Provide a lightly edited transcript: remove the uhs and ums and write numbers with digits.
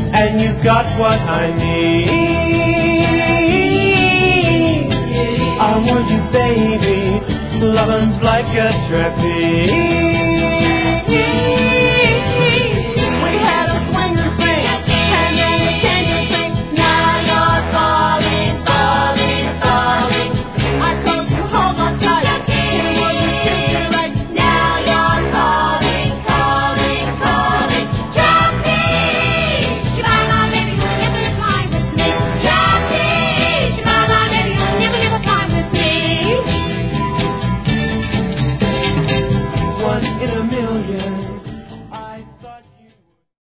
and you got what I need. I want you, baby, loving's like a trapeze.